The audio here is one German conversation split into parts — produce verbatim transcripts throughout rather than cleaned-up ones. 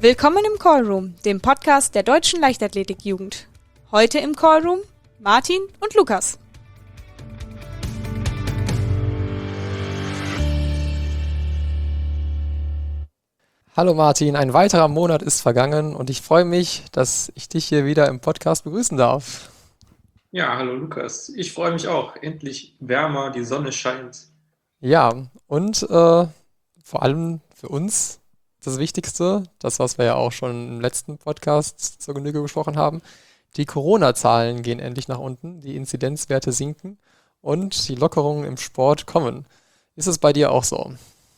Willkommen im Callroom, dem Podcast der Deutschen Leichtathletik-Jugend. Heute im Callroom Martin und Lukas. Hallo Martin, ein weiterer Monat ist vergangen und ich freue mich, dass ich dich hier wieder im Podcast begrüßen darf. Ja, hallo Lukas. Ich freue mich auch. Endlich wärmer, die Sonne scheint. Ja, und äh, vor allem für uns das Wichtigste, das, was wir ja auch schon im letzten Podcast zur Genüge besprochen haben, die Corona-Zahlen gehen endlich nach unten, die Inzidenzwerte sinken und die Lockerungen im Sport kommen. Ist es bei dir auch so?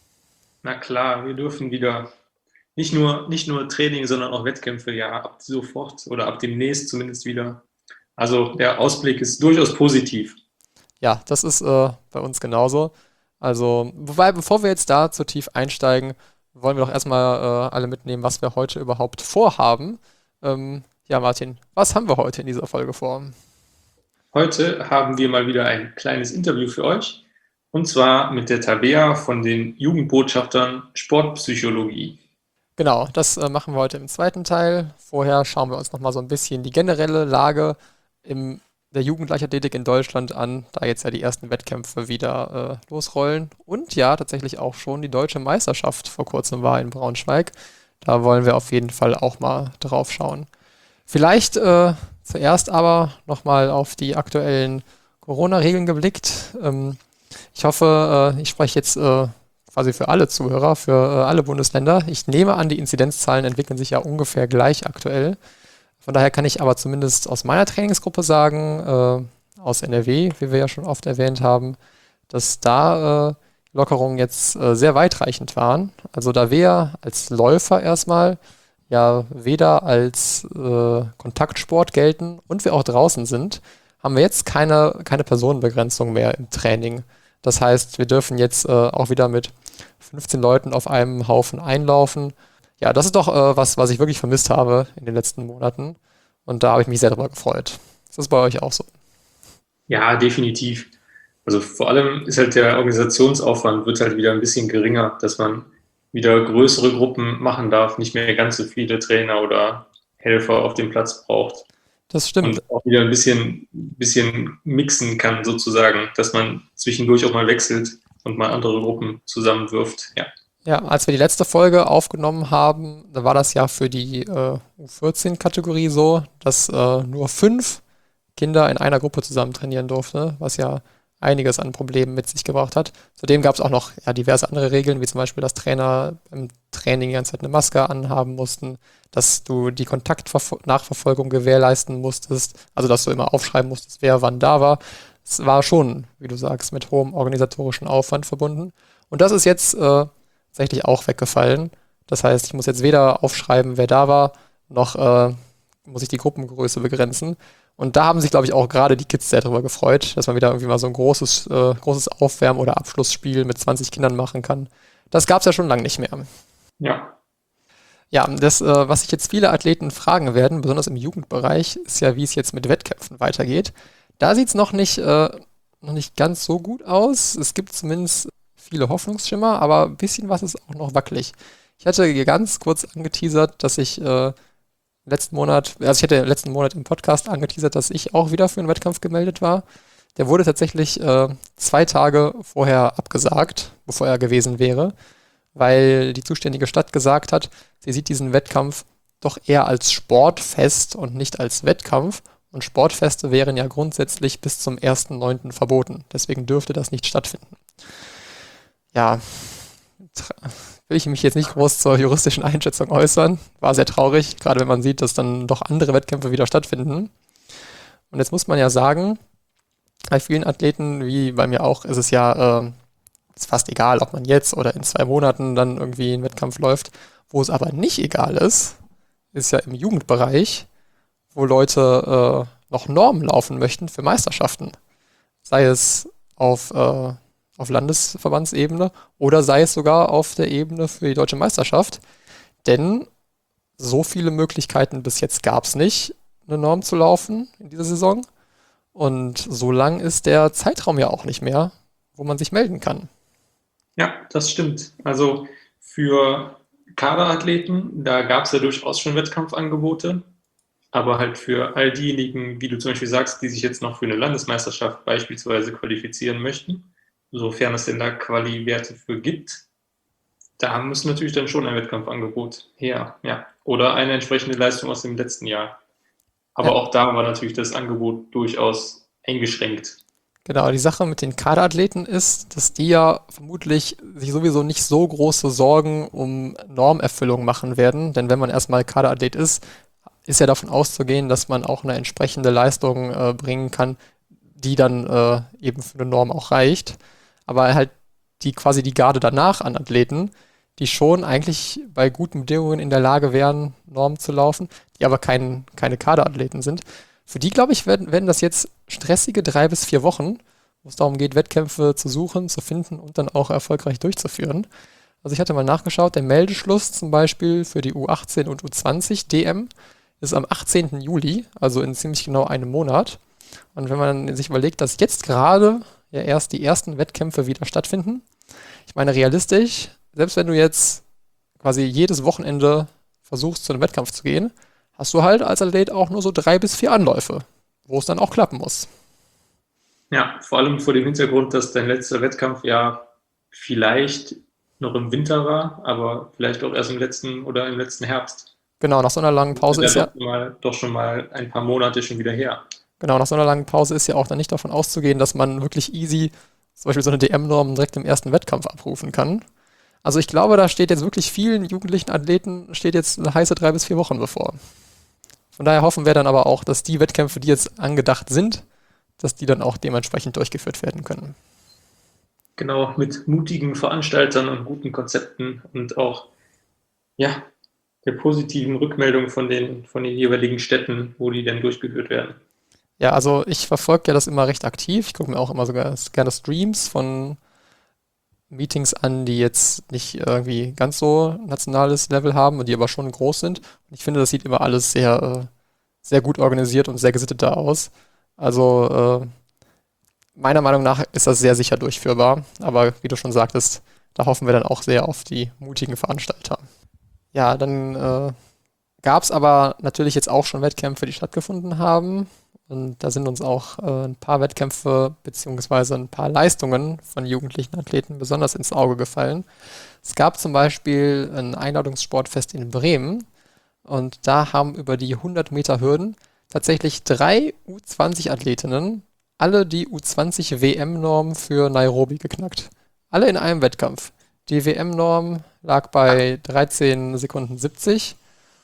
Na klar, wir dürfen wieder nicht nur, nicht nur Training, sondern auch Wettkämpfe, ja, ab sofort oder ab demnächst zumindest wieder. Also der Ausblick ist durchaus positiv. Ja, das ist äh, bei uns genauso. Also, wobei, bevor wir jetzt da zu tief einsteigen, wollen wir doch erstmal äh, alle mitnehmen, was wir heute überhaupt vorhaben. Ähm, ja, Martin, was haben wir heute in dieser Folge vor? Heute haben wir mal wieder ein kleines Interview für euch. Und zwar mit der Tabea von den Jugendbotschaftern Sportpsychologie. Genau, das äh, machen wir heute im zweiten Teil. Vorher schauen wir uns nochmal so ein bisschen die generelle Lage in der Jugendleichtathletik in Deutschland an, da jetzt ja die ersten Wettkämpfe wieder äh, losrollen. Und ja, tatsächlich auch schon die deutsche Meisterschaft vor kurzem war in Braunschweig. Da wollen wir auf jeden Fall auch mal drauf schauen. Vielleicht äh, zuerst aber nochmal auf die aktuellen Corona-Regeln geblickt. Ähm, ich hoffe, äh, ich spreche jetzt äh, quasi für alle Zuhörer, für äh, alle Bundesländer. Ich nehme an, die Inzidenzzahlen entwickeln sich ja ungefähr gleich aktuell. Von daher kann ich aber zumindest aus meiner Trainingsgruppe sagen, äh, aus N R W, wie wir ja schon oft erwähnt haben, dass da äh, Lockerungen jetzt äh, sehr weitreichend waren. Also da wir als Läufer erstmal ja weder als äh, Kontaktsport gelten und wir auch draußen sind, haben wir jetzt keine, keine Personenbegrenzung mehr im Training. Das heißt, wir dürfen jetzt äh, auch wieder mit fünfzehn Leuten auf einem Haufen einlaufen. Ja, das ist doch äh, was, was ich wirklich vermisst habe in den letzten Monaten. Und da habe ich mich sehr darüber gefreut. Ist das bei euch auch so? Ja, definitiv. Also vor allem ist halt der Organisationsaufwand wird halt wieder ein bisschen geringer, dass man wieder größere Gruppen machen darf, nicht mehr ganz so viele Trainer oder Helfer auf dem Platz braucht. Das stimmt. Und auch wieder ein bisschen, bisschen mixen kann sozusagen, dass man zwischendurch auch mal wechselt und mal andere Gruppen zusammenwirft. Ja. Ja, als wir die letzte Folge aufgenommen haben, da war das ja für die äh, U vierzehn-Kategorie so, dass äh, nur fünf Kinder in einer Gruppe zusammen trainieren durften, was ja einiges an Problemen mit sich gebracht hat. Zudem gab es auch noch ja, diverse andere Regeln, wie zum Beispiel, dass Trainer im Training die ganze Zeit eine Maske anhaben mussten, dass du die Kontaktnachverfolgung gewährleisten musstest, also dass du immer aufschreiben musstest, wer wann da war. Es war schon, wie du sagst, mit hohem organisatorischen Aufwand verbunden. Und das ist jetzt äh, tatsächlich auch weggefallen. Das heißt, ich muss jetzt weder aufschreiben, wer da war, noch äh, muss ich die Gruppengröße begrenzen. Und da haben sich, glaube ich, auch gerade die Kids sehr darüber gefreut, dass man wieder irgendwie mal so ein großes, äh, großes Aufwärm- oder Abschlussspiel mit zwanzig Kindern machen kann. Das gab es ja schon lange nicht mehr. Ja. Ja, das, äh, was sich jetzt viele Athleten fragen werden, besonders im Jugendbereich, ist ja, wie es jetzt mit Wettkämpfen weitergeht. Da sieht es noch nicht, äh, noch nicht ganz so gut aus. Es gibt zumindest viele Hoffnungsschimmer, aber ein bisschen was ist auch noch wackelig. Ich hatte ganz kurz angeteasert, dass ich äh, letzten Monat, also ich hatte letzten Monat im Podcast angeteasert, dass ich auch wieder für einen Wettkampf gemeldet war. Der wurde tatsächlich äh, zwei Tage vorher abgesagt, bevor er gewesen wäre, weil die zuständige Stadt gesagt hat, sie sieht diesen Wettkampf doch eher als Sportfest und nicht als Wettkampf. Und Sportfeste wären ja grundsätzlich bis zum ersten neunten verboten. Deswegen dürfte das nicht stattfinden. Ja, will ich mich jetzt nicht groß zur juristischen Einschätzung äußern. War sehr traurig, gerade wenn man sieht, dass dann doch andere Wettkämpfe wieder stattfinden. Und jetzt muss man ja sagen, bei vielen Athleten, wie bei mir auch, ist es ja äh, ist fast egal, ob man jetzt oder in zwei Monaten dann irgendwie einen Wettkampf läuft. Wo es aber nicht egal ist, ist ja im Jugendbereich, wo Leute äh, noch Normen laufen möchten für Meisterschaften. Sei es auf äh, auf Landesverbandsebene oder sei es sogar auf der Ebene für die deutsche Meisterschaft. Denn so viele Möglichkeiten bis jetzt gab es nicht, eine Norm zu laufen in dieser Saison. Und so lang ist der Zeitraum ja auch nicht mehr, wo man sich melden kann. Ja, das stimmt. Also für Kaderathleten, da gab es ja durchaus schon Wettkampfangebote, aber halt für all diejenigen, wie du zum Beispiel sagst, die sich jetzt noch für eine Landesmeisterschaft beispielsweise qualifizieren möchten, sofern es denn da Quali-Werte für gibt, da muss natürlich dann schon ein Wettkampfangebot her, ja. Oder eine entsprechende Leistung aus dem letzten Jahr. Aber Ja. auch da war natürlich das Angebot durchaus eingeschränkt. Genau, die Sache mit den Kaderathleten ist, dass die ja vermutlich sich sowieso nicht so große Sorgen um Normerfüllung machen werden, denn wenn man erstmal Kaderathlet ist, ist ja davon auszugehen, dass man auch eine entsprechende Leistung äh, bringen kann, die dann äh, eben für eine Norm auch reicht. Aber halt die quasi die Garde danach an Athleten, die schon eigentlich bei guten Bedingungen in der Lage wären, Normen zu laufen, die aber kein, keine Kaderathleten sind. Für die, glaube ich, werden, werden das jetzt stressige drei bis vier Wochen, wo es darum geht, Wettkämpfe zu suchen, zu finden und dann auch erfolgreich durchzuführen. Also ich hatte mal nachgeschaut, der Meldeschluss zum Beispiel für die U achtzehn und U zwanzig D M ist am achtzehnten Juli, also in ziemlich genau einem Monat. Und wenn man sich überlegt, dass jetzt gerade ja erst die ersten Wettkämpfe wieder stattfinden, ich meine realistisch, selbst wenn du jetzt quasi jedes Wochenende versuchst, zu einem Wettkampf zu gehen, hast du halt als Athlet auch nur so drei bis vier Anläufe, wo es dann auch klappen muss. Ja, vor allem vor dem Hintergrund, dass dein letzter Wettkampf ja vielleicht noch im Winter war, aber vielleicht auch erst im letzten oder im letzten Herbst. Genau, nach so einer langen Pause ist ja, doch, mal, doch schon mal ein paar Monate schon wieder her. genau, nach so einer langen Pause ist ja auch dann nicht davon auszugehen, dass man wirklich easy zum Beispiel so eine D M-Norm direkt im ersten Wettkampf abrufen kann. Also ich glaube, da steht jetzt wirklich vielen jugendlichen Athleten steht jetzt eine heiße drei bis vier Wochen bevor. Von daher hoffen wir dann aber auch, dass die Wettkämpfe, die jetzt angedacht sind, dass die dann auch dementsprechend durchgeführt werden können. Genau, mit mutigen Veranstaltern und guten Konzepten und auch ja, der positiven Rückmeldung von den, von den jeweiligen Städten, wo die dann durchgeführt werden. Ja, also ich verfolge ja das immer recht aktiv. Ich gucke mir auch immer sogar gerne Streams von Meetings an, die jetzt nicht irgendwie ganz so nationales Level haben und die aber schon groß sind. Und ich finde, das sieht immer alles sehr, sehr gut organisiert und sehr gesittet da aus. Also äh, meiner Meinung nach ist das sehr sicher durchführbar. Aber wie du schon sagtest, da hoffen wir dann auch sehr auf die mutigen Veranstalter. Ja, dann äh, gab es aber natürlich jetzt auch schon Wettkämpfe, die stattgefunden haben. Und da sind uns auch äh, ein paar Wettkämpfe beziehungsweise ein paar Leistungen von jugendlichen Athleten besonders ins Auge gefallen. Es gab zum Beispiel ein Einladungssportfest in Bremen und da haben über die hundert Meter Hürden tatsächlich drei U zwanzig Athletinnen alle die U zwanzig W M-Norm für Nairobi geknackt. Alle in einem Wettkampf. Die W M-Norm lag bei dreizehn Sekunden siebzig.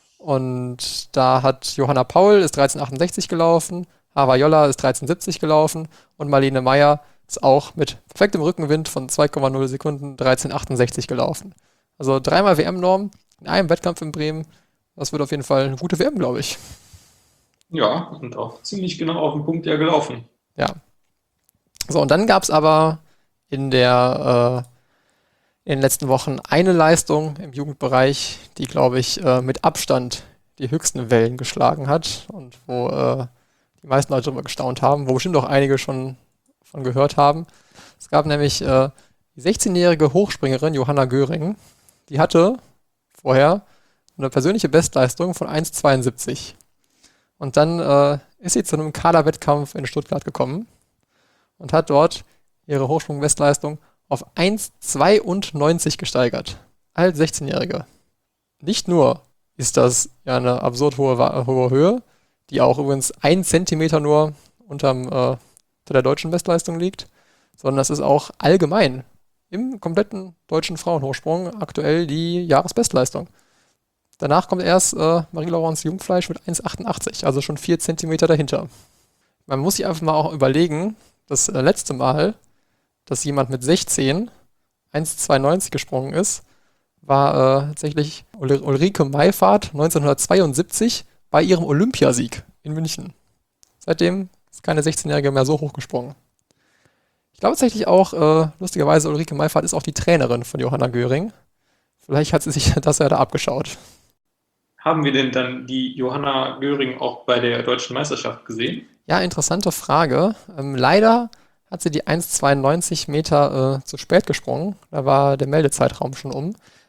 Und da hat Johanna Paul ist dreizehn achtundsechzig gelaufen, Hava Jolla ist dreizehn siebzig gelaufen und Marlene Meyer ist auch mit perfektem Rückenwind von zwei Komma null Sekunden dreizehn achtundsechzig gelaufen. Also dreimal W M-Norm in einem Wettkampf in Bremen. Das wird auf jeden Fall eine gute W M, glaube ich. Ja, und auch ziemlich genau auf den Punkt ja gelaufen. Ja. So, und dann gab es aber in der äh, in den letzten Wochen eine Leistung im Jugendbereich, die, glaube ich, äh, mit Abstand die höchsten Wellen geschlagen hat und wo äh, die meisten Leute darüber gestaunt haben, wo bestimmt auch einige schon von gehört haben. Es gab nämlich äh, die sechzehnjährige Hochspringerin Johanna Göring, die hatte vorher eine persönliche Bestleistung von eins Komma zweiundsiebzig. Und dann äh, ist sie zu einem Kaderwettkampf in Stuttgart gekommen und hat dort ihre Hochsprung-Bestleistung auf eins Komma zweiundneunzig gesteigert. Als sechzehnjährige. Nicht nur ist das ja eine absurd hohe, hohe Höhe, die auch übrigens ein Zentimeter nur unterm, äh, unter der deutschen Bestleistung liegt, sondern das ist auch allgemein im kompletten deutschen Frauenhochsprung aktuell die Jahresbestleistung. Danach kommt erst äh, Marie-Laurence Jungfleisch mit eins Komma achtundachtzig, also schon vier Zentimeter dahinter. Man muss sich einfach mal auch überlegen, das äh, letzte Mal, dass jemand mit sechzehn eins Komma zweiundneunzig gesprungen ist, war äh, tatsächlich Ul- Ulrike Meifahrt neunzehnhundertzweiundsiebzig bei ihrem Olympiasieg in München. Seitdem ist keine sechzehnjährige mehr so hoch gesprungen. Ich glaube tatsächlich auch, äh, lustigerweise, Ulrike Meifahrt ist auch die Trainerin von Johanna Göring. Vielleicht hat sie sich das ja da abgeschaut. Haben wir denn dann die Johanna Göring auch bei der deutschen Meisterschaft gesehen? Ja, interessante Frage. Ähm, leider hat sie die eins Komma zweiundneunzig Meter äh, zu spät gesprungen. Da war der Meldezeitraum schon um.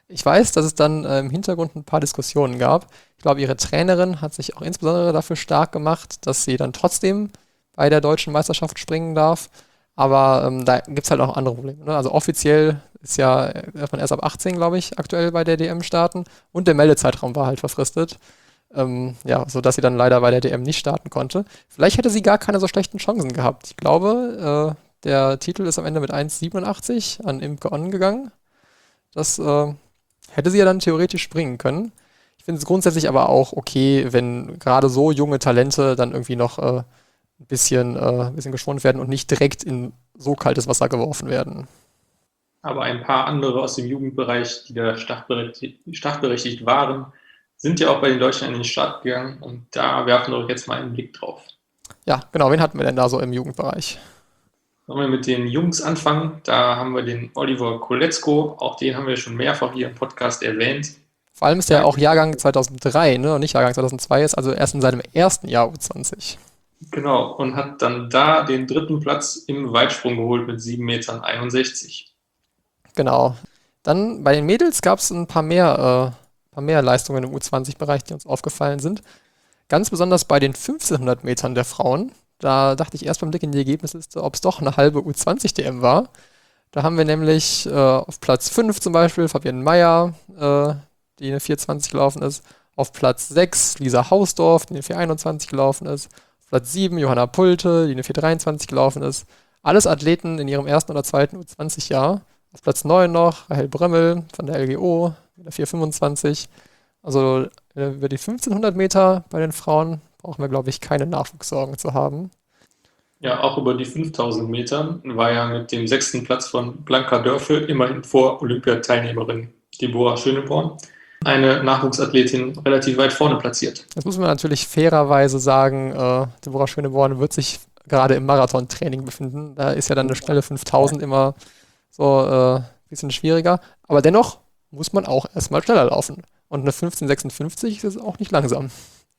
Ich weiß, dass es dann äh, im Hintergrund ein paar Diskussionen gab. Ich glaube, ihre Trainerin hat sich auch insbesondere dafür stark gemacht, dass sie dann trotzdem bei der deutschen Meisterschaft springen darf. Aber ähm, da gibt es halt auch andere Probleme. Ne? Also offiziell ist ja, darf man erst ab achtzehn, glaube ich, aktuell bei der D M starten. Und der Meldezeitraum war halt verfristet. Ähm, ja, sodass sie dann leider bei der D M nicht starten konnte. Vielleicht hätte sie gar keine so schlechten Chancen gehabt. Ich glaube, äh, der Titel ist am Ende mit eins Komma siebenundachtzig an Imke On gegangen. Das äh, hätte sie ja dann theoretisch springen können. Ich finde es grundsätzlich aber auch okay, wenn gerade so junge Talente dann irgendwie noch äh, ein bisschen, äh, ein bisschen geschont werden und nicht direkt in so kaltes Wasser geworfen werden. Aber ein paar andere aus dem Jugendbereich, die da startberechtigt, startberechtigt waren, sind ja auch bei den Deutschen in den Start gegangen. Und da werfen wir jetzt mal einen Blick drauf. Ja, genau. Wen hatten wir denn da so im Jugendbereich? Sollen wir mit den Jungs anfangen? Da haben wir den Oliver Koletzko. Auch den haben wir schon mehrfach hier im Podcast erwähnt. Vor allem ist er auch Jahrgang zweitausenddrei, ne? Und nicht Jahrgang zweitausendzwei ist, also erst in seinem ersten Jahr U zwanzig. Genau, und hat dann da den dritten Platz im Weitsprung geholt mit sieben Komma einundsechzig Metern. Genau. Dann bei den Mädels gab es ein paar mehr, äh, paar mehr Leistungen im U zwanzig-Bereich, die uns aufgefallen sind. Ganz besonders bei den fünfzehnhundert Metern der Frauen. Da dachte ich erst beim Blick in die Ergebnisliste, ob es doch eine halbe U zwanzig-D M war. Da haben wir nämlich äh, auf Platz fünf zum Beispiel Fabienne Meyer, äh, die eine vier zwanzig gelaufen ist. Auf Platz sechs Lisa Hausdorf, die eine vier einundzwanzig gelaufen ist. Auf Platz sieben Johanna Pulte, die eine vier dreiundzwanzig gelaufen ist. Alles Athleten in ihrem ersten oder zweiten U zwanzig-Jahr. Auf Platz neun noch Rahel Brömmel von der L G O mit der vier fünfundzwanzig. Also äh, über die fünfzehnhundert Meter bei den Frauen brauchen wir, glaube ich, keine Nachwuchssorgen zu haben. Ja, auch über die fünftausend Meter war ja mit dem sechsten Platz von Blanka Dörfel immerhin vor Olympiateilnehmerin Deborah Schöneborn eine Nachwuchsathletin relativ weit vorne platziert. Das muss man natürlich fairerweise sagen, äh, Deborah Schöneborn wird sich gerade im Marathontraining befinden. Da ist ja dann eine schnelle fünftausend immer so ein äh, bisschen schwieriger. Aber dennoch muss man auch erstmal schneller laufen. Und eine fünfzehn sechsundfünfzig ist auch nicht langsam.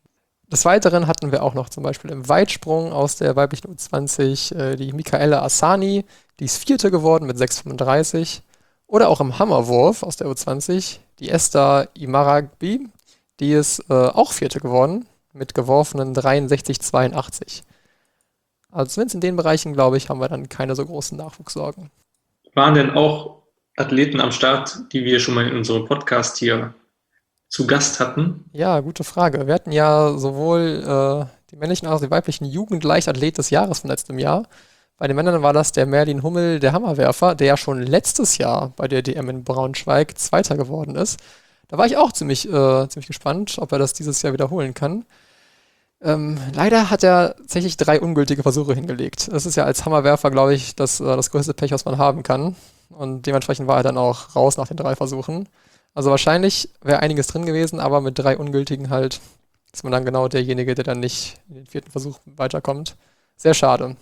Des Weiteren hatten wir auch noch zum Beispiel im Weitsprung aus der weiblichen U zwanzig äh, die Michaela Asani, die ist Vierte geworden mit sechs fünfunddreißig. Oder auch im Hammerwurf aus der U zwanzig, die Esther Imaragbi, die ist äh, auch Vierte geworden mit geworfenen dreiundsechzig zweiundachtzig. Also zumindest in den Bereichen, glaube ich, haben wir dann keine so großen Nachwuchssorgen. Waren denn auch Athleten am Start, die wir schon mal in unserem Podcast hier zu Gast hatten? Ja, gute Frage. Wir hatten ja sowohl äh, die männlichen als auch die weiblichen Jugendleichtathlet des Jahres von letztem Jahr. Bei den Männern war das der Merlin Hummel, der Hammerwerfer, der ja schon letztes Jahr bei der D M in Braunschweig Zweiter geworden ist. Da war ich auch ziemlich, äh, ziemlich gespannt, ob er das dieses Jahr wiederholen kann. Ähm, leider hat er tatsächlich drei ungültige Versuche hingelegt. Das ist ja als Hammerwerfer, glaube ich, das, äh, das größte Pech, was man haben kann. Und dementsprechend war er dann auch raus nach den drei Versuchen. Also wahrscheinlich wäre einiges drin gewesen, aber mit drei ungültigen halt ist man dann genau derjenige, der dann nicht in den vierten Versuch weiterkommt. Sehr schade.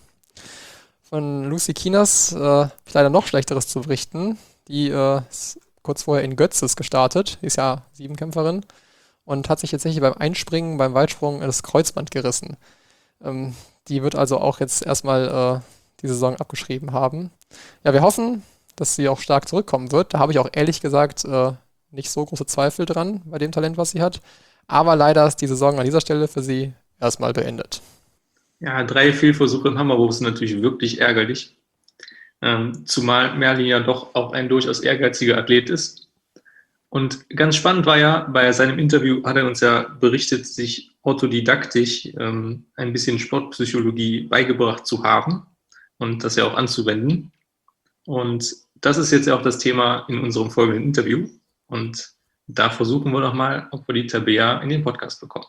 Von Lucy Kieners äh, habe ich leider noch Schlechteres zu berichten. Die äh, ist kurz vorher in Götzes gestartet, die ist ja Siebenkämpferin und hat sich tatsächlich beim Einspringen, beim Weitsprung das Kreuzband gerissen. Ähm, die wird also auch jetzt erstmal äh, die Saison abgeschrieben haben. Ja, wir hoffen, dass sie auch stark zurückkommen wird. Da habe ich auch ehrlich gesagt äh, nicht so große Zweifel dran bei dem Talent, was sie hat. Aber leider ist die Saison an dieser Stelle für sie erstmal beendet. Ja, drei Fehlversuche im Hammerwurf sind natürlich wirklich ärgerlich. Ähm, zumal Merlin ja doch auch ein durchaus ehrgeiziger Athlet ist. Und ganz spannend war ja, bei seinem Interview hat er uns ja berichtet, sich autodidaktisch ähm, ein bisschen Sportpsychologie beigebracht zu haben und das ja auch anzuwenden. Und das ist jetzt ja auch das Thema in unserem folgenden Interview. Und da versuchen wir nochmal, ob wir die Tabea in den Podcast bekommen.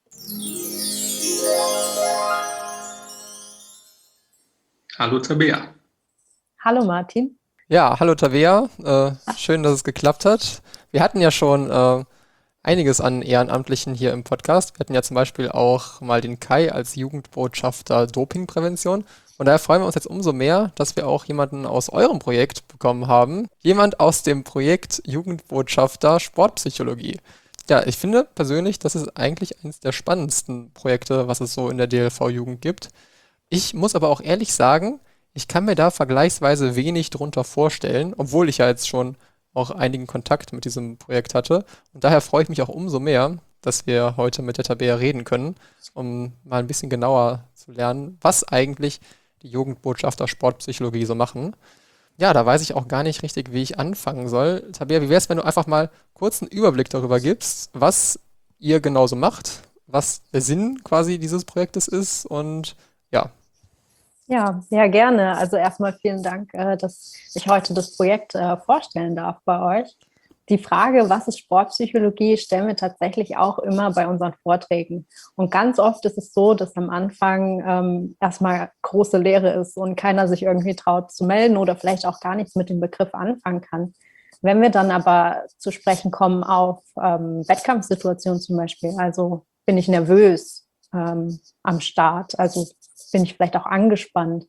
Hallo Tabea. Hallo Martin. Ja, hallo Tabea. Äh, schön, dass es geklappt hat. Wir hatten ja schon äh, einiges an Ehrenamtlichen hier im Podcast. Wir hatten ja zum Beispiel auch mal den Kai als Jugendbotschafter Dopingprävention. Und daher freuen wir uns jetzt umso mehr, dass wir auch jemanden aus eurem Projekt bekommen haben. Jemand aus dem Projekt Jugendbotschafter Sportpsychologie. Ja, ich finde persönlich, das ist eigentlich eines der spannendsten Projekte, was es so in der D L V-Jugend gibt. Ich muss aber auch ehrlich sagen, ich kann mir da vergleichsweise wenig drunter vorstellen, obwohl ich ja jetzt schon auch einigen Kontakt mit diesem Projekt hatte. Und daher freue ich mich auch umso mehr, dass wir heute mit der Tabea reden können, um mal ein bisschen genauer zu lernen, was eigentlich die Jugendbotschafter Sportpsychologie so machen. Ja, da weiß ich auch gar nicht richtig, wie ich anfangen soll. Tabea, wie wäre es, wenn du einfach mal kurz einen Überblick darüber gibst, was ihr genauso macht, was der Sinn quasi dieses Projektes ist und ja. Ja, sehr gerne. Also erstmal vielen Dank, äh, dass ich heute das Projekt äh, vorstellen darf bei euch. Die Frage, was ist Sportpsychologie, stellen wir tatsächlich auch immer bei unseren Vorträgen. Und ganz oft ist es so, dass am Anfang ähm, erstmal große Leere ist und keiner sich irgendwie traut zu melden oder vielleicht auch gar nichts mit dem Begriff anfangen kann. Wenn wir dann aber zu sprechen kommen auf ähm, Wettkampfsituationen zum Beispiel, also bin ich nervös ähm, am Start, also bin ich vielleicht auch angespannt,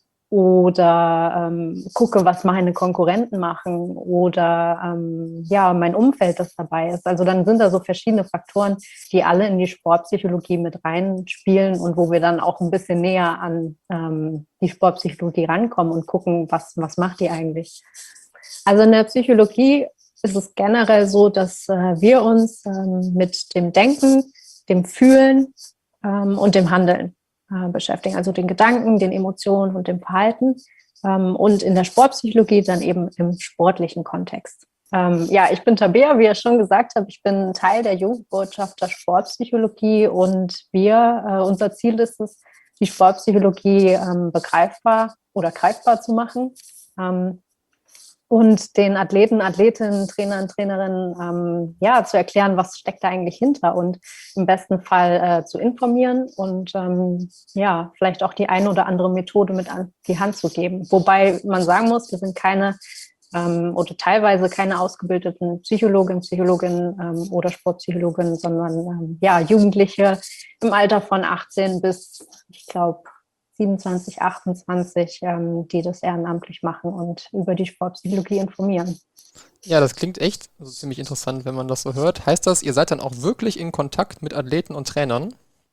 oder ähm, gucke, was meine Konkurrenten machen oder ähm, ja, mein Umfeld, das dabei ist. Also dann sind da so verschiedene Faktoren, die alle in die Sportpsychologie mit reinspielen und wo wir dann auch ein bisschen näher an ähm, die Sportpsychologie rankommen und gucken, was, was macht die eigentlich. Also in der Psychologie ist es generell so, dass äh, wir uns ähm, mit dem Denken, dem Fühlen ähm, und dem Handeln beschäftigen, also den Gedanken, den Emotionen und dem Verhalten ähm, und in der Sportpsychologie dann eben im sportlichen Kontext. Ähm, ja, ich bin Tabea, wie ihr schon gesagt habt, ich bin Teil der Jugendbotschafter Sportpsychologie und wir, äh, unser Ziel ist es, die Sportpsychologie ähm, begreifbar oder greifbar zu machen ähm, und den Athleten, Athletinnen, Trainern, Trainerinnen ähm, ja, zu erklären, was steckt da eigentlich hinter und im besten Fall äh, zu informieren und ähm, ja, vielleicht auch die eine oder andere Methode mit an die Hand zu geben. Wobei man sagen muss, wir sind keine ähm, oder teilweise keine ausgebildeten Psychologen, Psychologinnen ähm, oder Sportpsychologen, sondern ähm, ja, Jugendliche im Alter von achtzehn bis, ich glaube, siebenundzwanzig, achtundzwanzig, ähm, die das ehrenamtlich machen und über die Sportpsychologie informieren. Ja, das klingt echt also ziemlich interessant, wenn man das so hört. Heißt das, ihr seid dann auch wirklich in Kontakt mit Athleten und Trainern?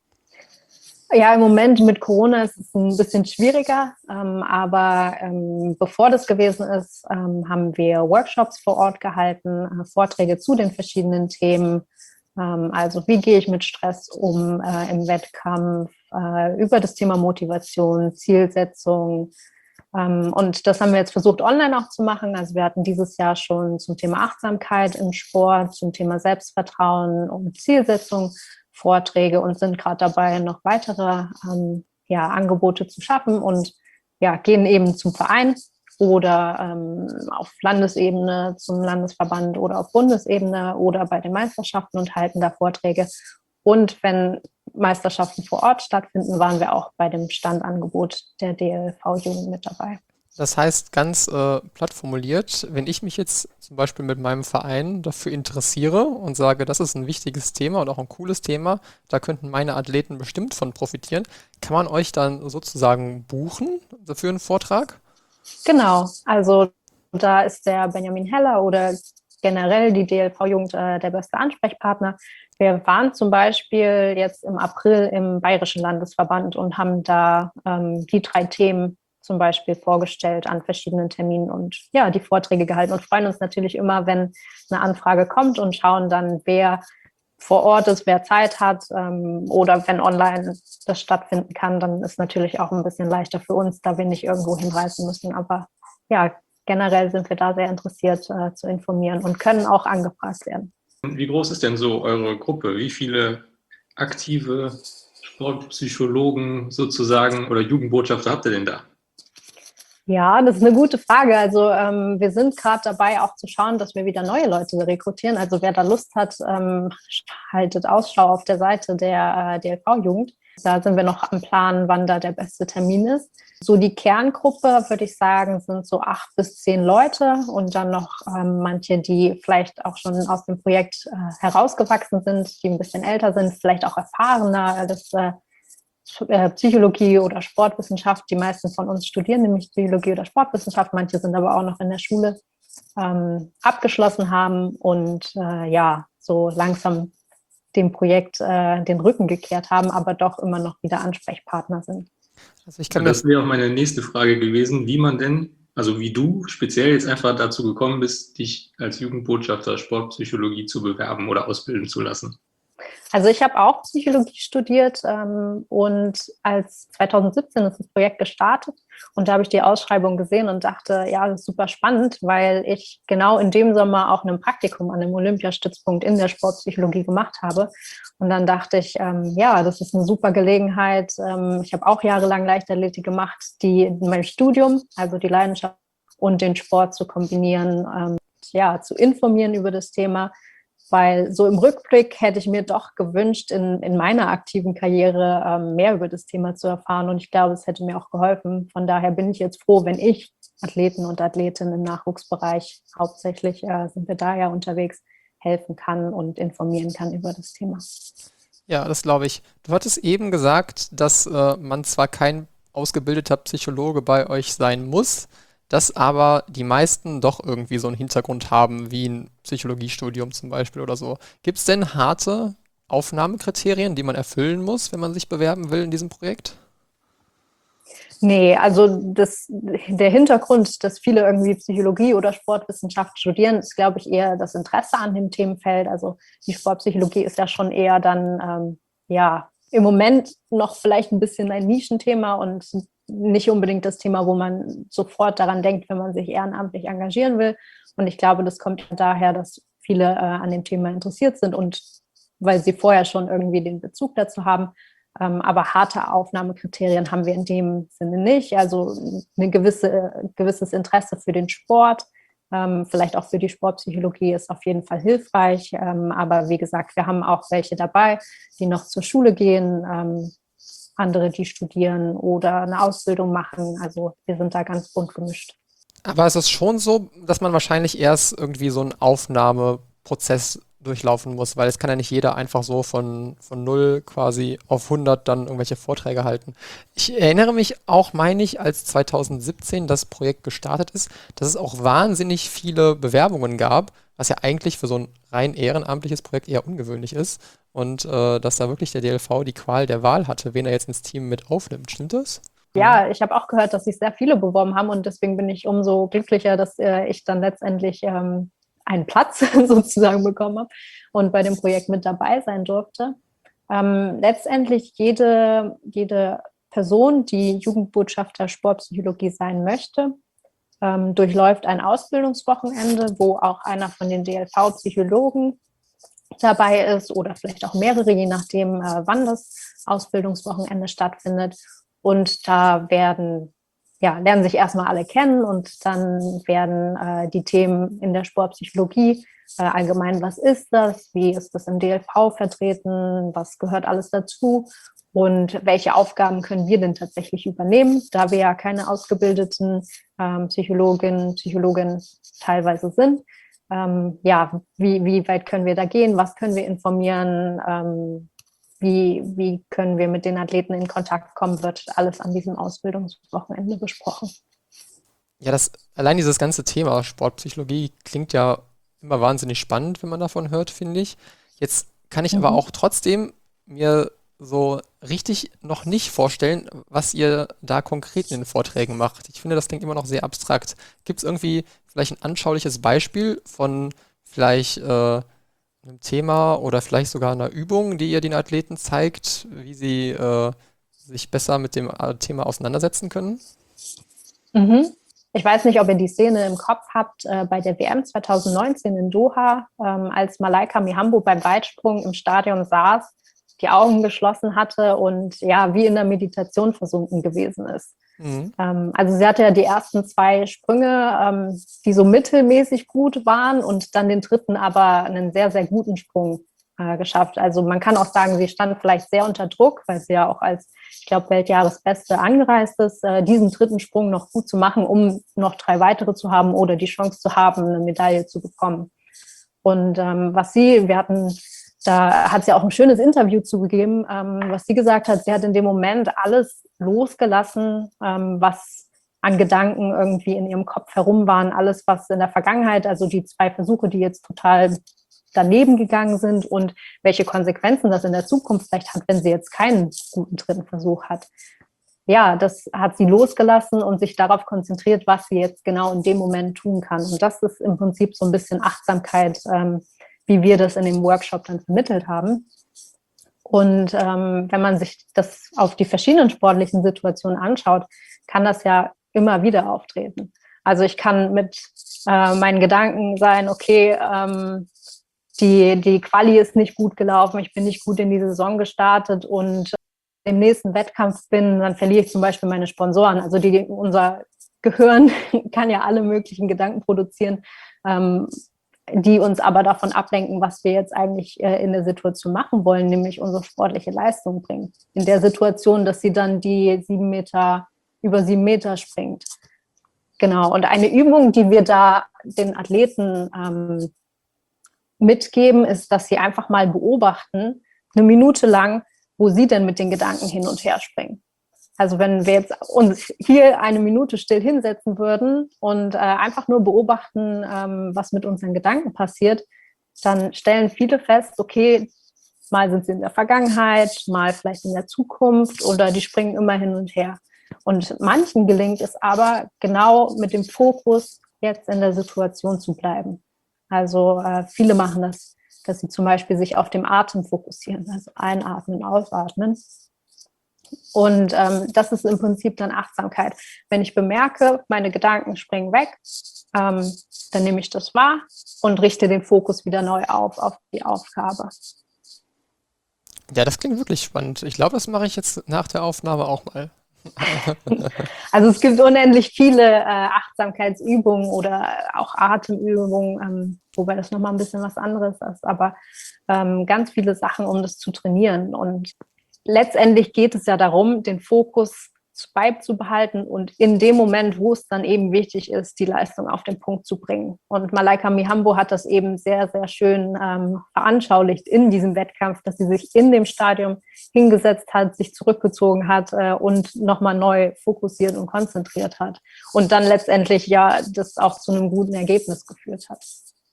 Ja, im Moment mit Corona ist es ein bisschen schwieriger, ähm, aber ähm, bevor das gewesen ist, ähm, haben wir Workshops vor Ort gehalten, äh, Vorträge zu den verschiedenen Themen. Ähm, also wie gehe ich mit Stress um äh, im Wettkampf, äh, über das Thema Motivation, Zielsetzung. Ähm, und das haben wir jetzt versucht, online auch zu machen. Also wir hatten dieses Jahr schon zum Thema Achtsamkeit im Sport, zum Thema Selbstvertrauen und Zielsetzung Vorträge und sind gerade dabei, noch weitere ähm, ja, Angebote zu schaffen und ja, gehen eben zum Verein oder ähm, auf Landesebene zum Landesverband oder auf Bundesebene oder bei den Meisterschaften und halten da Vorträge. Und wenn Meisterschaften vor Ort stattfinden, waren wir auch bei dem Standangebot der D L V-Jugend mit dabei. Das heißt, ganz äh, platt formuliert, wenn ich mich jetzt zum Beispiel mit meinem Verein dafür interessiere und sage, das ist ein wichtiges Thema und auch ein cooles Thema, da könnten meine Athleten bestimmt von profitieren, kann man euch dann sozusagen buchen für einen Vortrag? Genau, also da ist der Benjamin Heller oder generell die D L V-Jugend äh, der beste Ansprechpartner. Wir waren zum Beispiel jetzt im April im Bayerischen Landesverband und haben da ähm, die drei Themen zum Beispiel vorgestellt an verschiedenen Terminen und ja, die Vorträge gehalten und freuen uns natürlich immer, wenn eine Anfrage kommt und schauen dann, wer vor Ort ist, wer Zeit hat ähm, oder wenn online das stattfinden kann, dann ist natürlich auch ein bisschen leichter für uns, da wir nicht irgendwo hinreisen müssen. Aber ja, generell sind wir da sehr interessiert äh, zu informieren und können auch angefragt werden. Wie groß ist denn so eure Gruppe? Wie viele aktive Sportpsychologen sozusagen oder Jugendbotschafter habt ihr denn da? Ja, das ist eine gute Frage. Also ähm, wir sind gerade dabei, auch zu schauen, dass wir wieder neue Leute rekrutieren. Also wer da Lust hat, ähm, haltet Ausschau auf der Seite der äh, D L V-Jugend. Da sind wir noch am Plan, wann da der beste Termin ist. So die Kerngruppe, würde ich sagen, sind so acht bis zehn Leute und dann noch ähm, manche, die vielleicht auch schon aus dem Projekt äh, herausgewachsen sind, die ein bisschen älter sind, vielleicht auch erfahrener. Das äh, Psychologie oder Sportwissenschaft. Die meisten von uns studieren nämlich Psychologie oder Sportwissenschaft. Manche sind aber auch noch in der Schule ähm, abgeschlossen haben und äh, ja, so langsam dem Projekt äh, den Rücken gekehrt haben, aber doch immer noch wieder Ansprechpartner sind. Also ich kann das wäre auch meine nächste Frage gewesen, wie man denn also wie du speziell jetzt einfach dazu gekommen bist, dich als Jugendbotschafter Sportpsychologie zu bewerben oder ausbilden zu lassen. Also ich habe auch Psychologie studiert ähm, und als zwanzig siebzehn ist das Projekt gestartet und da habe ich die Ausschreibung gesehen und dachte, ja, das ist super spannend, weil ich genau in dem Sommer auch ein Praktikum an einem Olympiastützpunkt in der Sportpsychologie gemacht habe. Und dann dachte ich, ähm, ja, das ist eine super Gelegenheit. Ähm, ich habe auch jahrelang Leichtathletik gemacht, die mein Studium, also die Leidenschaft und den Sport zu kombinieren, ähm, ja, zu informieren über das Thema. Weil so im Rückblick hätte ich mir doch gewünscht, in, in meiner aktiven Karriere ähm, mehr über das Thema zu erfahren. Und ich glaube, es hätte mir auch geholfen. Von daher bin ich jetzt froh, wenn ich Athleten und Athletinnen im Nachwuchsbereich, hauptsächlich äh, sind wir da ja unterwegs, helfen kann und informieren kann über das Thema. Ja, das glaube ich. Du hattest eben gesagt, dass äh, man zwar kein ausgebildeter Psychologe bei euch sein muss, dass aber die meisten doch irgendwie so einen Hintergrund haben, wie ein Psychologiestudium zum Beispiel oder so. Gibt es denn harte Aufnahmekriterien, die man erfüllen muss, wenn man sich bewerben will in diesem Projekt? Nee, also das, der Hintergrund, dass viele irgendwie Psychologie oder Sportwissenschaft studieren, ist, glaube ich, eher das Interesse an dem Themenfeld. Also die Sportpsychologie ist ja schon eher dann, ähm, ja, im Moment noch vielleicht ein bisschen ein Nischenthema und nicht unbedingt das Thema, wo man sofort daran denkt, wenn man sich ehrenamtlich engagieren will. Und ich glaube, das kommt daher, dass viele äh, an dem Thema interessiert sind und weil sie vorher schon irgendwie den Bezug dazu haben. Ähm, aber harte Aufnahmekriterien haben wir in dem Sinne nicht. Also ein gewisse, gewisses Interesse für den Sport, ähm, vielleicht auch für die Sportpsychologie ist auf jeden Fall hilfreich. Ähm, aber wie gesagt, wir haben auch welche dabei, die noch zur Schule gehen, ähm, andere, die studieren oder eine Ausbildung machen. Also wir sind da ganz bunt gemischt. Aber es ist schon so, dass man wahrscheinlich erst irgendwie so einen Aufnahmeprozess durchlaufen muss, weil es kann ja nicht jeder einfach so von, von null quasi auf hundert dann irgendwelche Vorträge halten. Ich erinnere mich auch, meine ich, als zwanzig siebzehn das Projekt gestartet ist, dass es auch wahnsinnig viele Bewerbungen gab, was ja eigentlich für so ein rein ehrenamtliches Projekt eher ungewöhnlich ist. Und äh, dass da wirklich der D L V die Qual der Wahl hatte, wen er jetzt ins Team mit aufnimmt. Stimmt das? Ja, ich habe auch gehört, dass sich sehr viele beworben haben und deswegen bin ich umso glücklicher, dass äh, ich dann letztendlich ähm, einen Platz sozusagen bekommen habe und bei dem Projekt mit dabei sein durfte. Ähm, letztendlich jede, jede Person, die Jugendbotschafter Sportpsychologie sein möchte, ähm, durchläuft ein Ausbildungswochenende, wo auch einer von den D L V-Psychologen dabei ist oder vielleicht auch mehrere, je nachdem, äh, wann das Ausbildungswochenende stattfindet. Und da werden, ja, lernen sich erstmal alle kennen und dann werden äh, die Themen in der Sportpsychologie äh, allgemein, was ist das, wie ist das im D L V vertreten, was gehört alles dazu und welche Aufgaben können wir denn tatsächlich übernehmen, da wir ja keine ausgebildeten ähm, Psychologinnen, Psychologen teilweise sind. Ähm, ja, wie, wie weit können wir da gehen, was können wir informieren, ähm, wie, wie können wir mit den Athleten in Kontakt kommen, wird alles an diesem Ausbildungswochenende besprochen. Ja, das, allein dieses ganze Thema Sportpsychologie klingt ja immer wahnsinnig spannend, wenn man davon hört, finde ich. Jetzt kann ich mhm. aber auch trotzdem mir so richtig noch nicht vorstellen, was ihr da konkret in den Vorträgen macht. Ich finde, das klingt immer noch sehr abstrakt. Gibt es irgendwie vielleicht ein anschauliches Beispiel von vielleicht äh, einem Thema oder vielleicht sogar einer Übung, die ihr den Athleten zeigt, wie sie äh, sich besser mit dem Thema auseinandersetzen können? Mhm. Ich weiß nicht, ob ihr die Szene im Kopf habt, äh, bei der W M zwanzig neunzehn in Doha, ähm, als Malaika Mihambo beim Weitsprung im Stadion saß, die Augen geschlossen hatte und ja, wie in der Meditation versunken gewesen ist. Mhm. Ähm, also sie hatte ja die ersten zwei Sprünge, ähm, die so mittelmäßig gut waren und dann den dritten aber einen sehr, sehr guten Sprung äh, geschafft. Also man kann auch sagen, sie stand vielleicht sehr unter Druck, weil sie ja auch als, ich glaube, Weltjahresbeste angereist ist, äh, diesen dritten Sprung noch gut zu machen, um noch drei weitere zu haben oder die Chance zu haben, eine Medaille zu bekommen. Und ähm, was sie, wir hatten Da hat sie auch ein schönes Interview zugegeben, ähm, was sie gesagt hat, sie hat in dem Moment alles losgelassen, ähm, was an Gedanken irgendwie in ihrem Kopf herum waren, alles, was in der Vergangenheit, also die zwei Versuche, die jetzt total daneben gegangen sind und welche Konsequenzen das in der Zukunft vielleicht hat, wenn sie jetzt keinen guten dritten Versuch hat. ja, das hat sie losgelassen und sich darauf konzentriert, was sie jetzt genau in dem Moment tun kann. Und das ist im Prinzip so ein bisschen Achtsamkeit, ähm, wie wir das in dem Workshop dann vermittelt haben. Und ähm, wenn man sich das auf die verschiedenen sportlichen Situationen anschaut, kann das ja immer wieder auftreten. Also ich kann mit äh, meinen Gedanken sein, okay, ähm, die, die Quali ist nicht gut gelaufen, ich bin nicht gut in die Saison gestartet und im nächsten Wettkampf bin, dann verliere ich zum Beispiel meine Sponsoren. Also die, unser Gehirn kann ja alle möglichen Gedanken produzieren, ähm, die uns aber davon ablenken, was wir jetzt eigentlich äh, in der Situation machen wollen, nämlich unsere sportliche Leistung bringen. In der Situation, dass sie dann die sieben Meter, über sieben Meter springt. Genau. Und eine Übung, die wir da den Athleten ähm, mitgeben, ist, dass sie einfach mal beobachten, eine Minute lang, wo sie denn mit den Gedanken hin und her springen. Also wenn wir jetzt uns hier eine Minute still hinsetzen würden und äh, einfach nur beobachten, ähm, was mit unseren Gedanken passiert, dann stellen viele fest, okay, mal sind sie in der Vergangenheit, mal vielleicht in der Zukunft oder die springen immer hin und her. Und manchen gelingt es aber, genau mit dem Fokus jetzt in der Situation zu bleiben. Also äh, viele machen das, dass sie zum Beispiel sich auf dem Atem fokussieren, also einatmen, ausatmen. Und ähm, das ist im Prinzip dann Achtsamkeit. Wenn ich bemerke, meine Gedanken springen weg, ähm, dann nehme ich das wahr und richte den Fokus wieder neu auf, auf die Aufgabe. Ja, das klingt wirklich spannend. Ich glaube, das mache ich jetzt nach der Aufnahme auch mal. Also es gibt unendlich viele äh, Achtsamkeitsübungen oder auch Atemübungen, ähm, wobei das nochmal ein bisschen was anderes ist, aber ähm, ganz viele Sachen, um das zu trainieren. Und letztendlich geht es ja darum, den Fokus beizubehalten und in dem Moment, wo es dann eben wichtig ist, die Leistung auf den Punkt zu bringen. Und Malaika Mihambo hat das eben sehr, sehr schön ähm, veranschaulicht in diesem Wettkampf, dass sie sich in dem Stadium hingesetzt hat, sich zurückgezogen hat äh, und nochmal neu fokussiert und konzentriert hat. Und dann letztendlich ja das auch zu einem guten Ergebnis geführt hat.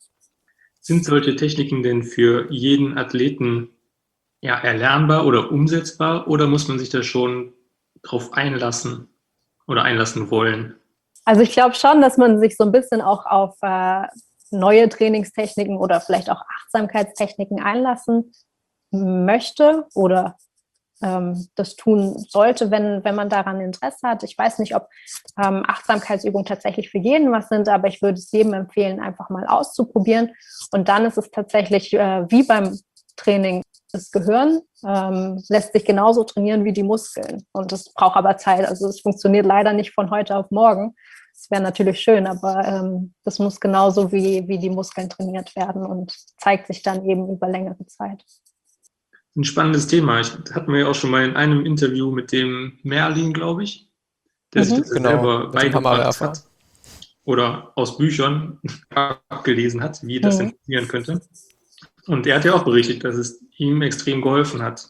Sind solche Techniken denn für jeden Athleten ja, erlernbar oder umsetzbar oder muss man sich da schon drauf einlassen oder einlassen wollen? Also ich glaube schon, dass man sich so ein bisschen auch auf äh, neue Trainingstechniken oder vielleicht auch Achtsamkeitstechniken einlassen möchte oder ähm, das tun sollte, wenn, wenn man daran Interesse hat. Ich weiß nicht, ob ähm, Achtsamkeitsübungen tatsächlich für jeden was sind, aber ich würde es jedem empfehlen, einfach mal auszuprobieren. Und dann ist es tatsächlich äh, wie beim Training. Das Gehirn ähm, lässt sich genauso trainieren wie die Muskeln. Und das braucht aber Zeit. Also es funktioniert leider nicht von heute auf morgen. Das wäre natürlich schön, aber ähm, das muss genauso wie, wie die Muskeln trainiert werden und zeigt sich dann eben über längere Zeit. Ein spannendes Thema. Ich hatten wir ja auch schon mal in einem Interview mit dem Merlin, glaube ich, der Mhm. sich das Genau, selber mit dem beigebracht Hammerwerfer. hat oder aus Büchern abgelesen hat, wie das Mhm. denn funktionieren könnte. Und er hat ja auch berichtet, dass es ihm extrem geholfen hat.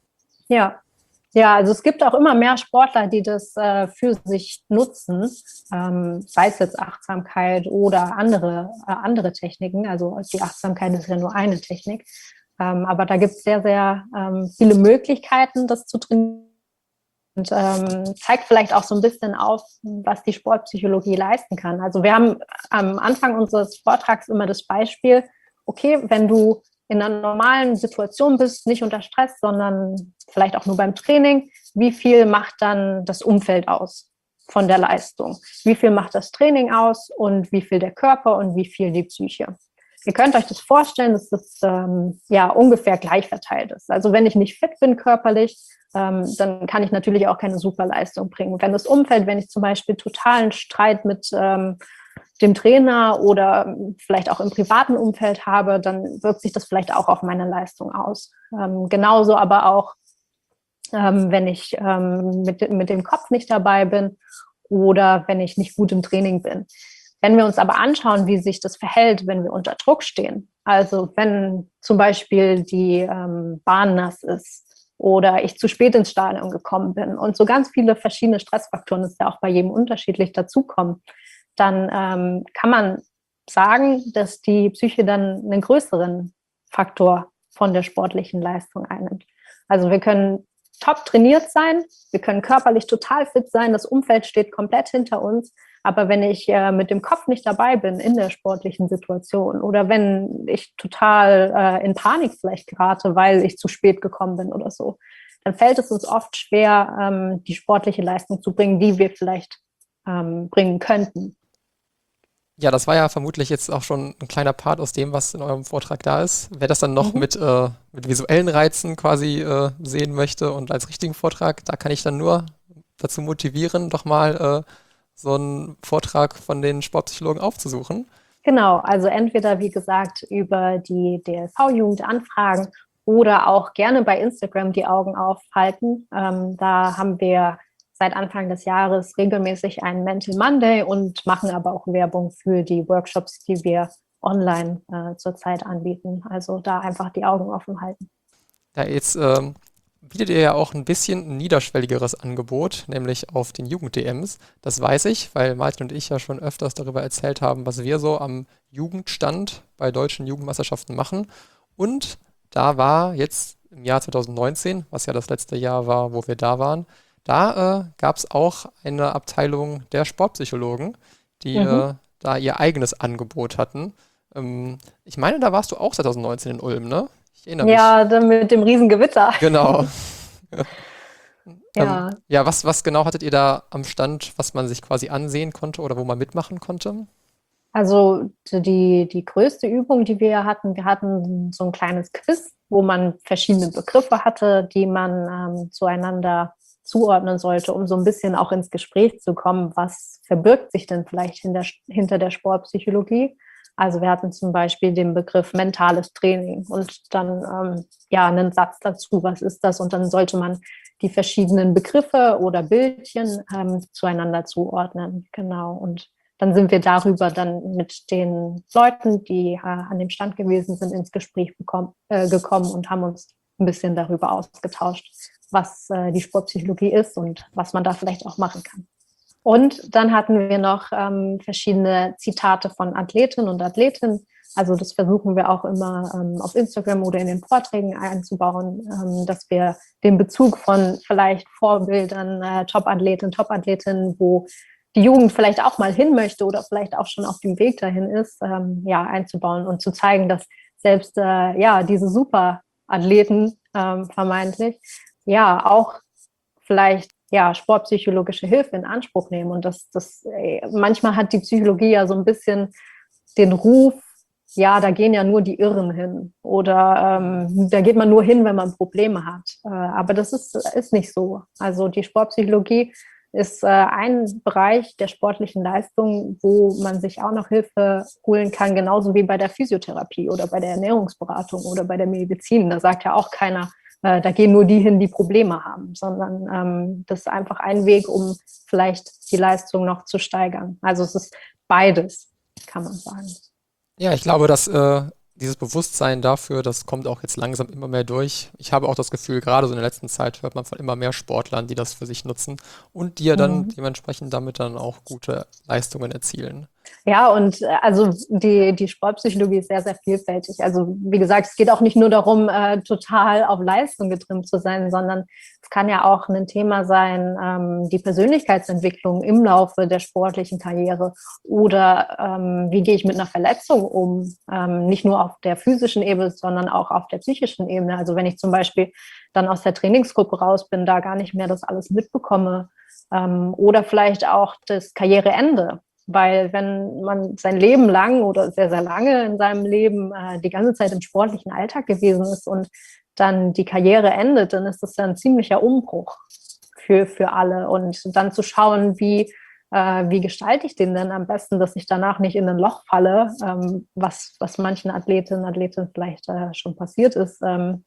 Ja. Ja, also es gibt auch immer mehr Sportler, die das äh, für sich nutzen, ähm, sei es jetzt Achtsamkeit oder andere, äh, andere Techniken. Also die Achtsamkeit ist ja nur eine Technik. Ähm, aber da gibt es sehr, sehr ähm, viele Möglichkeiten, das zu trainieren. Und ähm, zeigt vielleicht auch so ein bisschen auf, was die Sportpsychologie leisten kann. Also wir haben am Anfang unseres Vortrags immer das Beispiel, okay, wenn du in einer normalen Situation bist, nicht unter Stress, sondern vielleicht auch nur beim Training, wie viel macht dann das Umfeld aus von der Leistung? Wie viel macht das Training aus und wie viel der Körper und wie viel die Psyche? Ihr könnt euch das vorstellen, dass das ähm, ja ungefähr gleich verteilt ist. Also wenn ich nicht fit bin körperlich, ähm, dann kann ich natürlich auch keine Superleistung bringen. Wenn das Umfeld, wenn ich zum Beispiel totalen Streit mit ähm, dem Trainer oder vielleicht auch im privaten Umfeld habe, dann wirkt sich das vielleicht auch auf meine Leistung aus. Ähm, genauso aber auch, ähm, wenn ich ähm, mit, mit dem Kopf nicht dabei bin oder wenn ich nicht gut im Training bin. Wenn wir uns aber anschauen, wie sich das verhält, wenn wir unter Druck stehen, also wenn zum Beispiel die ähm, Bahn nass ist oder ich zu spät ins Stadion gekommen bin und so ganz viele verschiedene Stressfaktoren, das ist ja auch bei jedem unterschiedlich, dazukommen, dann ähm, kann man sagen, dass die Psyche dann einen größeren Faktor von der sportlichen Leistung einnimmt. Also wir können top trainiert sein, wir können körperlich total fit sein, das Umfeld steht komplett hinter uns. Aber wenn ich äh, mit dem Kopf nicht dabei bin in der sportlichen Situation oder wenn ich total äh, in Panik vielleicht gerate, weil ich zu spät gekommen bin oder so, dann fällt es uns oft schwer, ähm, die sportliche Leistung zu bringen, die wir vielleicht ähm, bringen könnten. Ja, das war ja vermutlich jetzt auch schon ein kleiner Part aus dem, was in eurem Vortrag da ist. Wer das dann noch Mhm. mit, äh, mit visuellen Reizen quasi äh, sehen möchte und als richtigen Vortrag, da kann ich dann nur dazu motivieren, doch mal äh, so einen Vortrag von den Sportpsychologen aufzusuchen. Genau, also entweder, wie gesagt, über die D L V-Jugend anfragen oder auch gerne bei Instagram die Augen aufhalten. Ähm, da haben wir seit Anfang des Jahres regelmäßig einen Mental Monday und machen aber auch Werbung für die Workshops, die wir online äh, zurzeit anbieten. Also da einfach die Augen offen halten. Ja, jetzt ähm, bietet ihr ja auch ein bisschen ein niederschwelligeres Angebot, nämlich auf den Jugend-D Ms. Das weiß ich, weil Martin und ich ja schon öfters darüber erzählt haben, was wir so am Jugendstand bei deutschen Jugendmeisterschaften machen. Und da war jetzt im Jahr zwanzig neunzehn, was ja das letzte Jahr war, wo wir da waren, da äh, gab es auch eine Abteilung der Sportpsychologen, die Mhm. äh, da ihr eigenes Angebot hatten. Ähm, ich meine, da warst du auch zwanzig neunzehn in Ulm, ne? Ich erinnere mich. Ja, dann mit dem Riesengewitter. Genau. Ähm, Ja, ja, was, was genau hattet ihr da am Stand, was man sich quasi ansehen konnte oder wo man mitmachen konnte? also die, die größte Übung, die wir hatten, wir hatten so ein kleines Quiz, wo man verschiedene Begriffe hatte, die man ähm, zueinander zuordnen sollte, um so ein bisschen auch ins Gespräch zu kommen, was verbirgt sich denn vielleicht hinter, hinter der Sportpsychologie. Also wir hatten zum Beispiel den Begriff mentales Training und dann ähm, ja einen Satz dazu, was ist das? Und dann sollte man die verschiedenen Begriffe oder Bildchen ähm, zueinander zuordnen. Genau. Und dann sind wir darüber dann mit den Leuten, die äh, an dem Stand gewesen sind, ins Gespräch bekommen, äh, gekommen und haben uns ein bisschen darüber ausgetauscht, was äh, die Sportpsychologie ist und was man da vielleicht auch machen kann. Und dann hatten wir noch ähm, verschiedene Zitate von Athletinnen und Athleten. Also das versuchen wir auch immer ähm, auf Instagram oder in den Vorträgen einzubauen, ähm, dass wir den Bezug von vielleicht Vorbildern, äh, Top-Athletinnen, Top-Athletinnen, wo die Jugend vielleicht auch mal hin möchte oder vielleicht auch schon auf dem Weg dahin ist, ähm, ja, einzubauen und zu zeigen, dass selbst äh, ja, diese Superathleten ähm, vermeintlich ja auch vielleicht ja, sportpsychologische Hilfe in Anspruch nehmen. Und das, das äh, manchmal hat die Psychologie ja so ein bisschen den Ruf, ja, da gehen ja nur die Irren hin oder ähm, da geht man nur hin, wenn man Probleme hat. Äh, aber das ist, ist nicht so. Also die Sportpsychologie ist äh, ein Bereich der sportlichen Leistung, wo man sich auch noch Hilfe holen kann, genauso wie bei der Physiotherapie oder bei der Ernährungsberatung oder bei der Medizin. Da sagt ja auch keiner, äh, da gehen nur die hin, die Probleme haben, sondern ähm, das ist einfach ein Weg, um vielleicht die Leistung noch zu steigern. Also es ist beides, kann man sagen. Ja, ich glaube, dass äh, dieses Bewusstsein dafür, das kommt auch jetzt langsam immer mehr durch. Ich habe auch das Gefühl, gerade so in der letzten Zeit hört man von immer mehr Sportlern, die das für sich nutzen und die ja dann Mhm. dementsprechend damit dann auch gute Leistungen erzielen. Ja, und äh, also die, die Sportpsychologie ist sehr, sehr vielfältig. Also wie gesagt, es geht auch nicht nur darum, äh, total auf Leistung getrimmt zu sein, sondern es kann ja auch ein Thema sein, ähm, die Persönlichkeitsentwicklung im Laufe der sportlichen Karriere oder ähm, wie gehe ich mit einer Verletzung um, ähm, nicht nur auf der physischen Ebene, sondern auch auf der psychischen Ebene. Also wenn ich zum Beispiel dann aus der Trainingsgruppe raus bin, da gar nicht mehr das alles mitbekomme ähm, oder vielleicht auch das Karriereende. Weil wenn man sein Leben lang oder sehr, sehr lange in seinem Leben äh, die ganze Zeit im sportlichen Alltag gewesen ist und dann die Karriere endet, dann ist das ja ein ziemlicher Umbruch für, für alle. Und dann zu schauen, wie, äh, wie gestalte ich den denn am besten, dass ich danach nicht in ein Loch falle, ähm, was, was manchen Athletinnen und Athleten vielleicht äh, schon passiert ist. Ähm,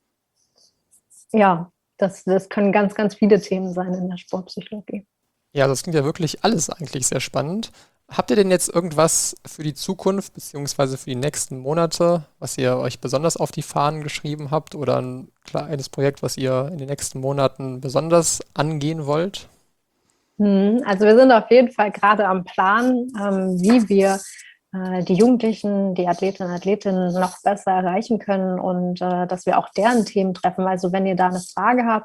ja, das, das können ganz, ganz viele Themen sein in der Sportpsychologie. Ja, das klingt ja wirklich alles eigentlich sehr spannend. Habt ihr denn jetzt irgendwas für die Zukunft beziehungsweise für die nächsten Monate, was ihr euch besonders auf die Fahnen geschrieben habt oder ein kleines Projekt, was ihr in den nächsten Monaten besonders angehen wollt? Also wir sind auf jeden Fall gerade am Plan, ähm, wie wir äh, die Jugendlichen, die Athletinnen und Athletinnen noch besser erreichen können und äh, dass wir auch deren Themen treffen. Also wenn ihr da eine Frage habt,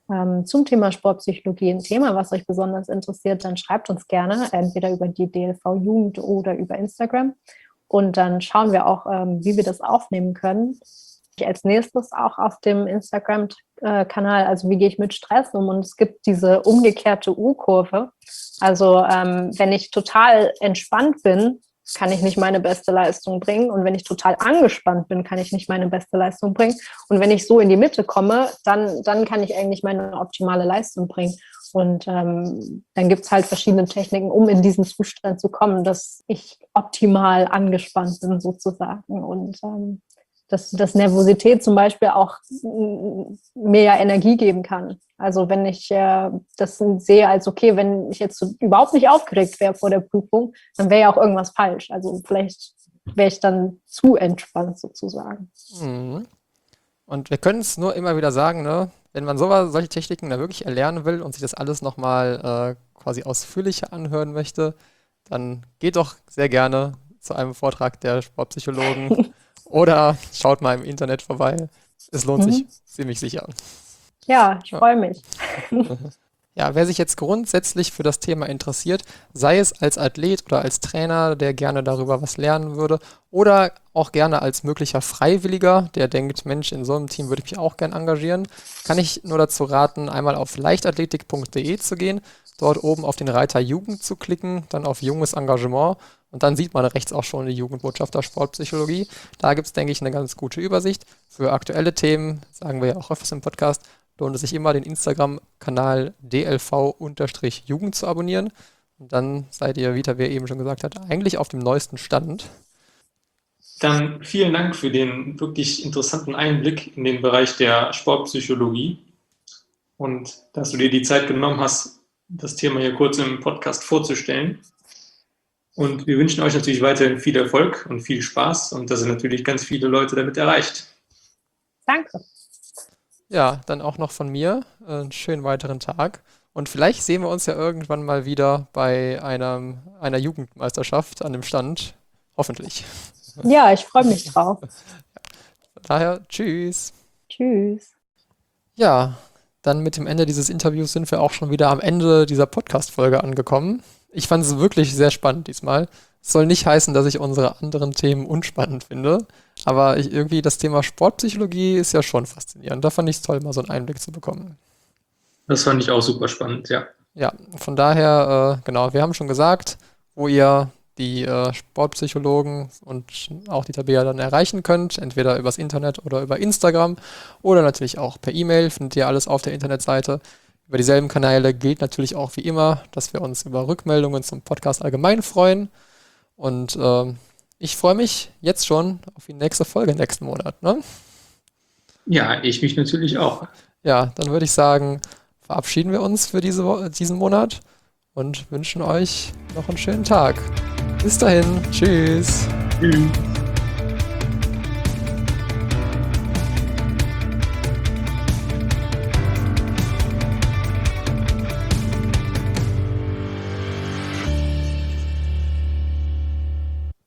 ähm, zum Thema Sportpsychologie ein Thema, was euch besonders interessiert, dann schreibt uns gerne, entweder über die D L V-Jugend oder über Instagram. Und dann schauen wir auch, ähm, wie wir das aufnehmen können. Ich als nächstes auch auf dem Instagram-Kanal, also wie gehe ich mit Stress um? Und es gibt diese umgekehrte U-Kurve. Also ähm, wenn ich total entspannt bin, kann ich nicht meine beste Leistung bringen. Und wenn ich total angespannt bin, kann ich nicht meine beste Leistung bringen. Und wenn ich so in die Mitte komme, dann, dann kann ich eigentlich meine optimale Leistung bringen. Und ähm, dann gibt es halt verschiedene Techniken, um in diesen Zustand zu kommen, dass ich optimal angespannt bin sozusagen. Und ähm, dass, dass Nervosität zum Beispiel auch mehr Energie geben kann. Also wenn ich äh, das sehe als, okay, wenn ich jetzt so überhaupt nicht aufgeregt wäre vor der Prüfung, dann wäre ja auch irgendwas falsch. Also vielleicht wäre ich dann zu entspannt sozusagen. Mhm. Und wir können es nur immer wieder sagen, ne? Wenn man sowas, solche Techniken da wirklich erlernen will und sich das alles nochmal äh, quasi ausführlicher anhören möchte, dann geht doch sehr gerne zu einem Vortrag der Sportpsychologen oder schaut mal im Internet vorbei. Es lohnt Mhm. sich ziemlich sicher. Ja, ich Ja. freue mich. Ja, wer sich jetzt grundsätzlich für das Thema interessiert, sei es als Athlet oder als Trainer, der gerne darüber was lernen würde, oder auch gerne als möglicher Freiwilliger, der denkt, Mensch, in so einem Team würde ich mich auch gern engagieren, kann ich nur dazu raten, einmal auf leichtathletik punkt de zu gehen, dort oben auf den Reiter Jugend zu klicken, dann auf junges Engagement und dann sieht man rechts auch schon die Jugendbotschaft der Sportpsychologie. Da gibt es, denke ich, eine ganz gute Übersicht. Für aktuelle Themen, sagen wir ja auch öfters im Podcast, lohnt es sich immer, den Instagram-Kanal D L V-Jugend zu abonnieren. Und dann seid ihr, wie Tabea eben schon gesagt hat, eigentlich auf dem neuesten Stand. Dann vielen Dank für den wirklich interessanten Einblick in den Bereich der Sportpsychologie und dass du dir die Zeit genommen hast, das Thema hier kurz im Podcast vorzustellen. Und wir wünschen euch natürlich weiterhin viel Erfolg und viel Spaß und dass ihr natürlich ganz viele Leute damit erreicht. Danke. Ja, dann auch noch von mir äh, einen schönen weiteren Tag. Und vielleicht sehen wir uns ja irgendwann mal wieder bei einem, einer Jugendmeisterschaft an dem Stand. Hoffentlich. Ja, ich freue mich drauf. Von daher, tschüss. Tschüss. Ja, dann mit dem Ende dieses Interviews sind wir auch schon wieder am Ende dieser Podcast-Folge angekommen. Ich fand es wirklich sehr spannend diesmal. Es soll nicht heißen, dass ich unsere anderen Themen unspannend finde, aber ich, irgendwie das Thema Sportpsychologie ist ja schon faszinierend. Da fand ich es toll, mal so einen Einblick zu bekommen. Das fand ich auch super spannend, ja. Ja, von daher, äh, genau, wir haben schon gesagt, wo ihr die äh, Sportpsychologen und auch die Tabea dann erreichen könnt, entweder übers Internet oder über Instagram oder natürlich auch per E-Mail, findet ihr alles auf der Internetseite. Über dieselben Kanäle gilt natürlich auch wie immer, dass wir uns über Rückmeldungen zum Podcast allgemein freuen. Und ähm, ich freue mich jetzt schon auf die nächste Folge nächsten Monat. Ne? Ja, ich mich natürlich auch. Ja, dann würde ich sagen, verabschieden wir uns für diese Wo- diesen Monat und wünschen euch noch einen schönen Tag. Bis dahin, tschüss. Tschüss.